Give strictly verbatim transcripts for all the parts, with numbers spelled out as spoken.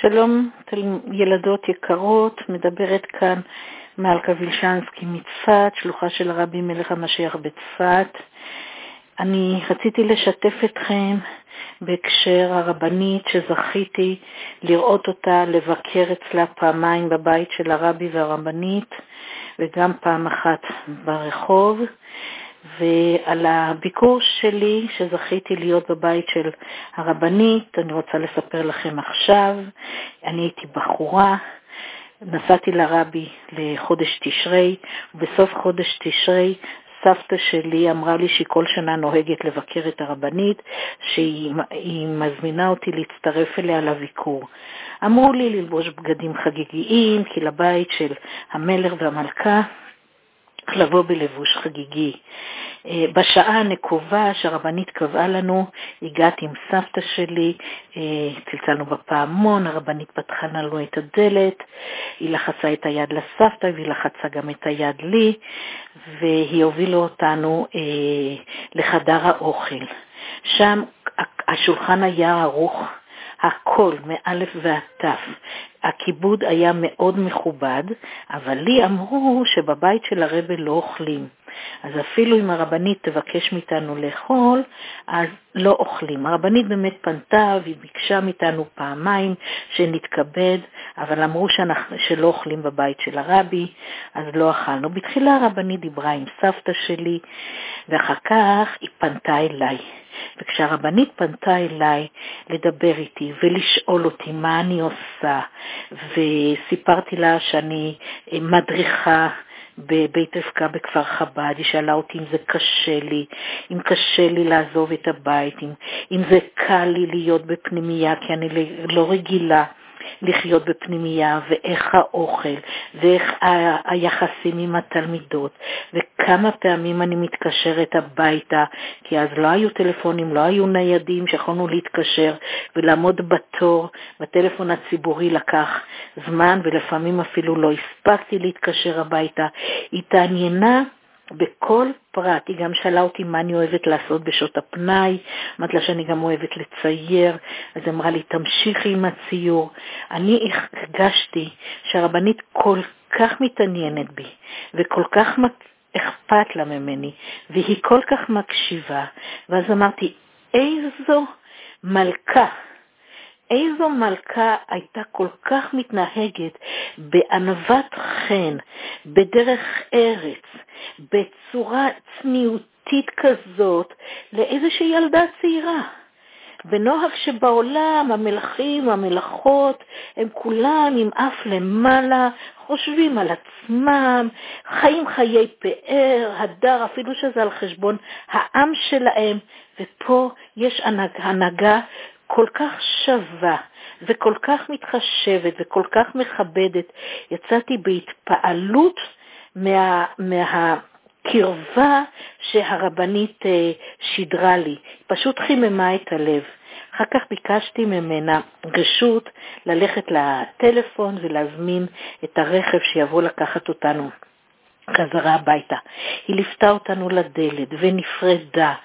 שלום ילדות יקרות, מדברת כאן מלכה וילשנסקי מצפת, שלוחה של הרבי מלך המשיח בצפת. אני רציתי לשתף אתכם בהקשר הרבנית שזכיתי לראות אותה, לבקר אצלה פעמיים בבית של הרבי והרבנית, וגם פעם אחת ברחוב. ועל הביקור שלי שזכיתי להיות בבית של הרבנית, אני רוצה לספר לכם עכשיו. אני הייתי בחורה, נסעתי לרבי לחודש תשרי, ובסוף חודש תשרי סבתא שלי אמרה לי שהיא כל שנה נוהגת לבקר את הרבנית, שהיא מזמינה אותי להצטרף אליה לביקור. אמרו לי ללבוש בגדים חגיגיים, כי לבית של המלך והמלכה לבוא בלבוש חגיגי. בשעה הנקובה שהרבנית קבעה לנו, הגעתי עם סבתא שלי, צלצלנו בפעמון, הרבנית פתחה לנו את הדלת, היא לחצה את היד לסבתא והיא לחצה גם את היד לי, והיא הובילה אותנו לחדר האוכל. שם השולחן היה ערוך, הכל מאלף ועד תף. הכיבוד היה מאוד מכובד, אבל לי אמרו שבבית של הרבי לא אוכלים. אז אפילו אם הרבנית תבקש מאיתנו לאכול, אז לא אוכלים. הרבנית באמת פנתה והיא ביקשה מאיתנו פעמיים שנתכבד, אבל אמרו שאנחנו, שלא אוכלים בבית של הרבי, אז לא אכלנו. בתחילה הרבנית דיברה עם סבתא שלי, ואחר כך היא פנתה אליי. וכשהרבנית פנתה אליי לדבר איתי ולשאול אותי מה אני עושה, וסיפרתי לה שאני מדריכה בבית רבקה בכפר חב"ד, היא שאלה אותי אם זה קשה לי, אם קשה לי לעזוב את הבית, אם, אם זה קל לי להיות בפנימייה, כי אני לא רגילה לחיות בפנימייה, ואיך האוכל, ואיך ה- היחסים עם התלמידות, וכמה פעמים אני מתקשרת הביתה, כי אז לא היו טלפונים, לא היו ניידים שיכולנו להתקשר, ולעמוד בתור, בטלפון הציבורי לקח זמן, ולפעמים אפילו לא הספקתי להתקשר הביתה. היא תעניינה בכל פרט. היא גם שאלה אותי מה אני אוהבת לעשות בשעות הפנאי, אמרת לה שאני גם אוהבת לצייר, אז אמרה לי תמשיכי עם הציור. אני הרגשתי שהרבנית כל כך מתעניינת בי, וכל כך אכפת לה ממני, והיא כל כך מקשיבה, ואז אמרתי, איזו מלכה, איזו מלכה הייתה כל כך מתנהגת בענוות חן, בדרך ארץ, בצורה צניעותית כזאת, לאיזושהי ילדה צעירה. בנוהג שבעולם המלכים, המלכות, הם כולם עם אף למעלה, חושבים על עצמם, חיים חיי פאר, הדר, אפילו שזה על חשבון העם שלהם, ופה יש הנהגה כל כך שווה, וכל כך מתחשבת, וכל כך מכבדת. יצאתי בהתפעלות מה... מה קרבה שהרבנית שידרה לי, פשוט חיממה את הלב. אחר כך ביקשתי ממנה רשות ללכת לטלפון ולהזמין את הרכב שיבוא לקחת אותנו חזרה הביתה. היא לפתה אותנו לדלת ונפרדה,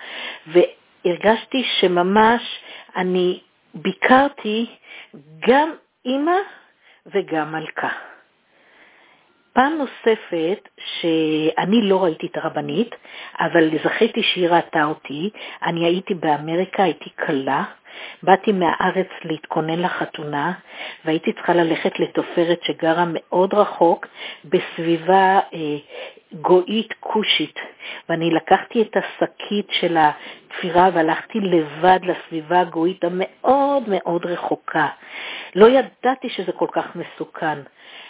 והרגשתי שממש אני ביקרתי גם אמא וגם מלכה. פעם נוספת שאני לא ראיתי את הרבנית, אבל זכיתי שהיא ראתה אותי. אני הייתי באמריקה, הייתי קלה, באתי מהארץ להתכונן לחתונה, והייתי צריכה ללכת לתופרת שגרה מאוד רחוק, בסביבה אה, גויית קושית, ואני לקחתי את השקית של התפירה והלכתי לבד לסביבה הגויית המאוד מאוד רחוקה. לא ידעתי שזה כל כך מסוכן.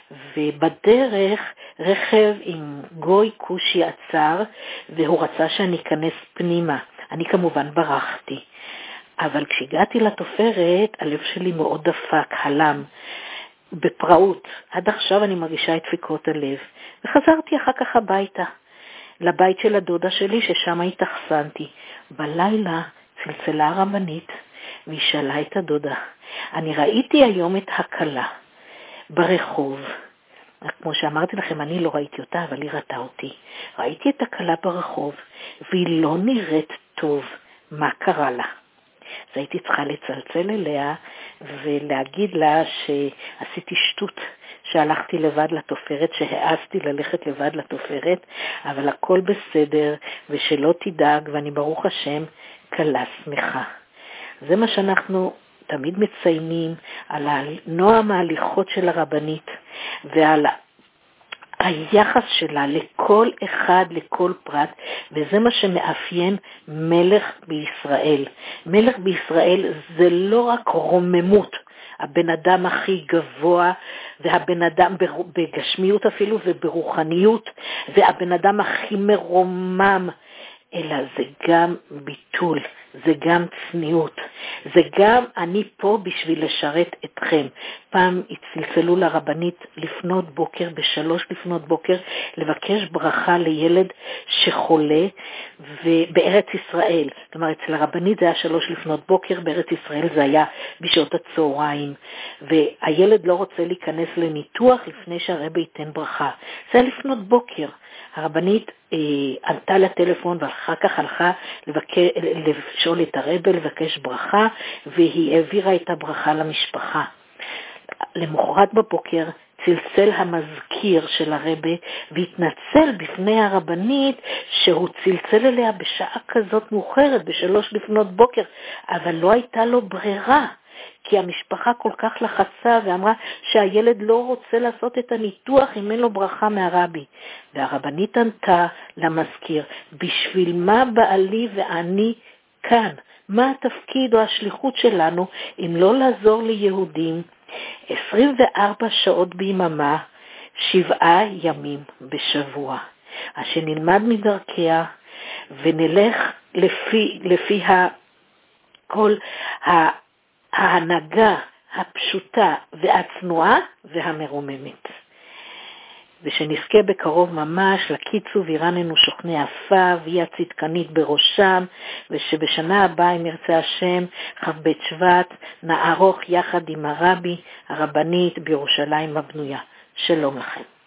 ובדרך רכב עם גוי קושי עצר, והוא רצה שאני אכנס פנימה. אני כמובן ברחתי. אבל כשהגעתי לתופרת, הלב שלי מאוד דפק, הלם, בפראות. עד עכשיו אני מרגישה את דפיקות הלב. וחזרתי אחר כך הביתה, לבית של הדודה שלי, ששם התאכסנתי. בלילה צלצלה הרבנית, והיא שאלה את הדודה, אני ראיתי היום את הכלה ברחוב. כמו שאמרתי לכם, אני לא ראיתי אותה, אבל היא ראתה אותי. ראיתי את הכלה ברחוב, והיא לא נראית טוב. מה קרה לה? אז הייתי צריכה לצלצל אליה ולהגיד לה שעשיתי שטות, שהלכתי לבד לתופרת, שהעזתי ללכת לבד לתופרת, אבל הכל בסדר, ושלא תדאג, ואני ברוך השם קלה שמחה. זה מה שאנחנו תמיד מציינים, על נועם ההליכות של הרבנית, ועל היחס שלה לכל אחד, לכל פרט, וזה מה שמאפיין מלך בישראל. מלך בישראל זה לא רק רוממות, הבן אדם הכי גבוה, והבן אדם בגשמיות אפילו וברוחניות, והבן אדם הכי מרומם, אלא זה גם ביטול, זה גם צניעות, זה גם אני פה בשביל לשרת אתכם. פעם הצלצלו לרבנית לפנות בוקר, בשלוש לפנות בוקר, לבקש ברכה לילד שחולה בארץ ישראל. כלומר, אצל הרבנית זה היה שלוש לפנות בוקר, בארץ ישראל זה היה בשעות הצהריים, והילד לא רוצה להיכנס לניתוח לפני שהרבא ייתן ברכה. זה היה לפנות בוקר. הרבנית אה, ענתה לטלפון ואחר כך הלכה לבקש, לשאול את הרבא, לבקש ברכה, והיא העבירה את הברכה למשפחה. למחרת בבוקר צלצל המזכיר של הרבא והתנצל בפני הרבנית שהוא צלצל אליה בשעה כזאת מאוחרת, בשלוש לפנות בוקר, אבל לא הייתה לו ברירה. כי המשפחה כל כך לחצה ואמרה שהילד לא רוצה לעשות את הניתוח אם אין לו ברכה מהרבי. והרבנית ענתה למזכיר, בשביל מה בעלי ואני כאן? מה התפקיד או השליחות שלנו אם לא לעזור ליהודים עשרים וארבע שעות ביממה, שבעה ימים בשבוע. אז שנלמד מדרכיה ונלך לפי, לפי ה, כל ה... ההנהגה הפשוטה והצנועה והמרוממת. ושנזכה בקרוב ממש לקיצו וירננו שוכני אפה והיא הצדקנית בראשם, ושבשנה הבאה אם ירצה השם חב בית שבט נערוך יחד עם הרבי הרבנית בירושלים הבנויה. שלום לכם.